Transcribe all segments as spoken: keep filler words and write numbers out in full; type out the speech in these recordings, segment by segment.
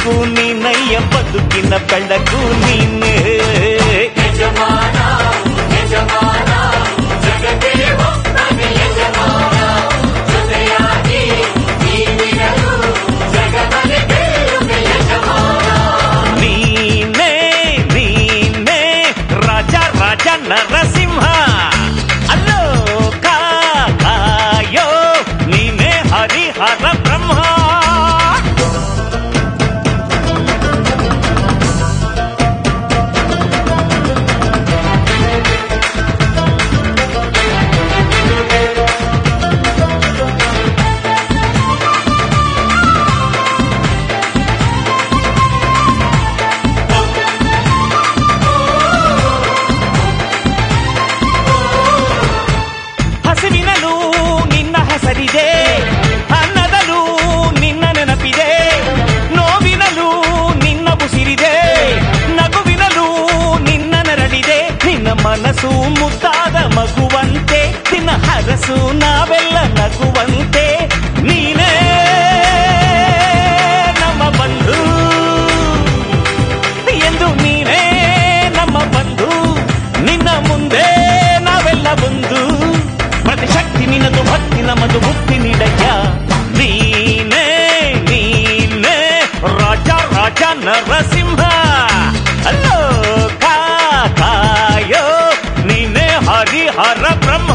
ಬೆಳಕು ನೀನಯ್ಯ, ಬದುಕಿನ ಬೆಳಕು ನೀನೇ. ಯಜಮಾನ ಯಜಮಾನ ಜಗತ್ತೇ ಒಬ್ಬನೇ ಯಜಮಾನ, ಜೊತೆಯಾಗಿ ನೀನಿರಲು ಜಗತ್ತೇ ಗೆಲ್ಲುವೆ ಯಜಮಾನ. ನೀನೇ ನೀನೇ ರಾಜ ರಾಜ ನರಸಿಂಹ, ಅಲ್ಲೋ ಕಾಯೋ ನೀನೇ ಹರಿಹರ ಬ್ರಹ್ಮ. ಹಸಿವಿನಲ್ಲೂ ನಿನ್ನ ಹೆಸರಿದೆ, ಅನ್ನದಲ್ಲೂ ನಿನ್ನ ನೆನಪಿದೆ, ನೋವಿನಲ್ಲೂ ನಿನ್ನ ಉಸಿರಿದೆ, ನಗುವಿನಲ್ಲೂ ನಿನ್ನ ನೆರಳಿದೆ. ನಿನ್ನ ಮನಸ್ಸು ಮುದ್ದಾದ ಮಗುವಂತೆ, ನಿನ್ನ ಹರಸು ನಾವೆಲ್ಲ ನಗುವಂತೆ. ನೀನೇ ನಮ್ಮ ಬಂಧು ಎಂದು, ನೀನೇ ನಮ್ಮ ಬಂಧು, ನಿನ್ನ ಮುಂದೆ ನಾವೆಲ್ಲ ಬಂಧು. ಪ್ರತಿಶಕ್ತಿ ನಿನ್ನದು, ಭಕ್ತಿ ನಮ್ಮದು, ಮುಕ್ತಿ ನೀಡಯ್ಯ. ನೀನೇ ನೀನೇ ರಾಜ ರಾಜ ನರಸಿಂಹ, ಅಲ್ಲೋ ಕಾಯೋ ನೀನೇ ಹರಿಹರ ಬ್ರಹ್ಮ.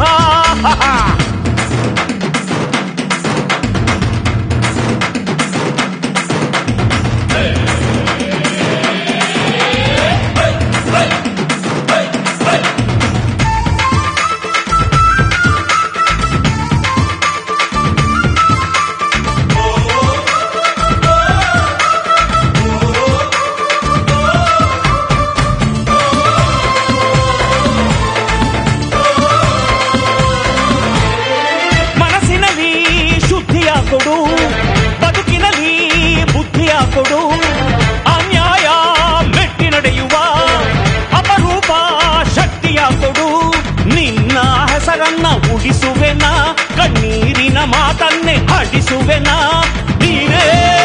ಮನಸ್ಸಿನಲ್ಲಿ ಶುದ್ಧಿಯ ಕೊಡು, ಬದುಕಿನಲ್ಲಿ ಬುದ್ಧಿಯ ಕೊಡು, ಅನ್ಯಾಯ ಮೆಟ್ಟಿ ನಡೆಯುವ ಅಪರೂಪ ಶಕ್ತಿಯ ಕೊಡು. ನಿನ್ನ ಹೆಸರನ್ನ ಉಳಿಸುವೆನಾ, ಕಣ್ಣೀರಿನ ಮಾತನ್ನೇ ಆಡಿಸುವೆನಾ. ನೀನೇ